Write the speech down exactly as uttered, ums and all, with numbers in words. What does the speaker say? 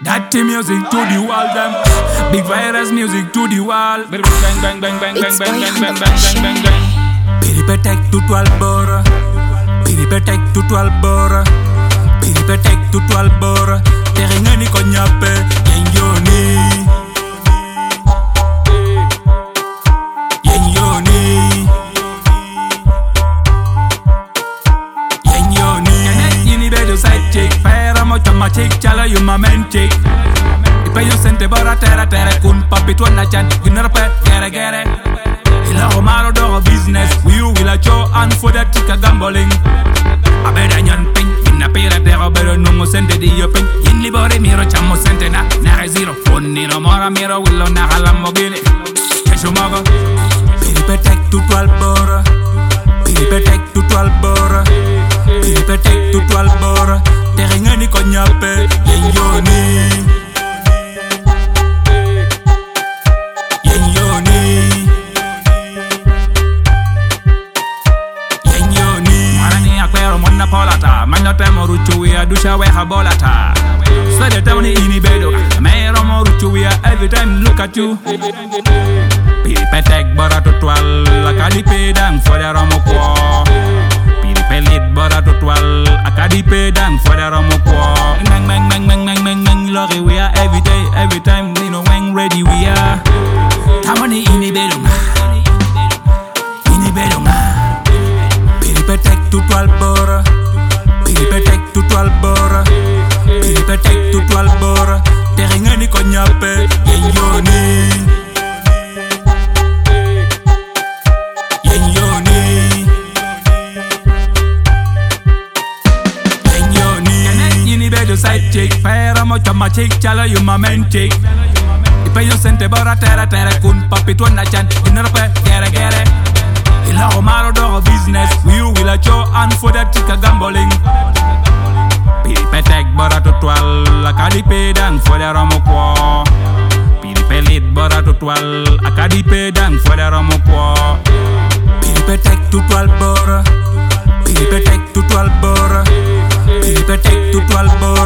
Dirty music to the wall, them. Big virus music to the wall. Bang bang bang bang bang bang bang bang bang bang bang bang. Piripetek tutu albora. Piripetek tutu albora. Piripetek tutu albora. Terengani konyape yenyoni. Yenyoni. Yenyoni. Yini bedo side chick. Pera mo chama chick chala you my man chick. Ipe yo sente bora terra terra kun papi tuana chan. Ginara pe gere gere. Ila omaro do business. We you will a show and for that tika gambling. Abeda nyan ping. Inna pera terra bedo nungo sente di yo ping. In libore miro chamo sente na. Nare zero. Fonni no mora miro willo na halamogini. Kesho mago. Piripetek tutu albora. Piripetek tutu albora. Piripetek tutu albora. Terengani konyape yenyoni. Yenyoni. Yenyoni. Marani akwero monna polata. Manya temo ruchu ya dusha we habolata. Swede tawni ini bedo. Mero mo ruchu ya every time look at you. Piripetek bora tutual. Akadi pedang for the romo kwa. Pelit bora total akadi pedang for the romo kwa. Mang mang mang mang mang mang mang lori we are every day every time you know when ready we are. Tamani ini belonga. Ini belonga. Piripetek total bora. Piripetek total bora. Piripetek total bora. Terengani konyape yenyoni. Side chick, pera mo chama chick, chala you my man chick. Ipe yo sente bora terra terra kun papi tuana chan. Inara pe gere gere. Ila omaro do business. We you will a show and for that tika gambling. Piripetek bora tutual. Akadi pedang for the romo kwa. Piripelit bora tutual. Akadi pedang for the romo kwa. Piripetek tutual bora. Piripetek tutual bora. Piripetek tutual bora.